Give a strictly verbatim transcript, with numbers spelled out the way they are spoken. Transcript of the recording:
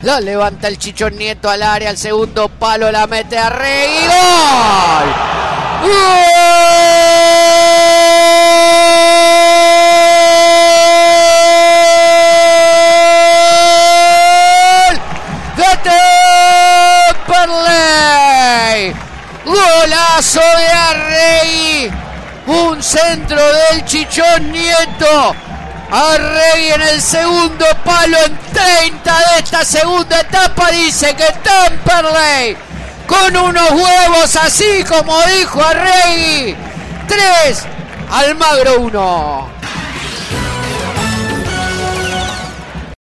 La levanta el Chichón Nieto al área, al segundo palo, la mete a Rey. ¡Gol! ¡Gol! ¡De Temperley! ¡Golazo de Arregui! Un centro del Chichón Nieto. Arregui en el segundo palo en treinta de esta segunda etapa. Dice que Temperley, con unos huevos así como dijo Arregui, tres, Almagro uno.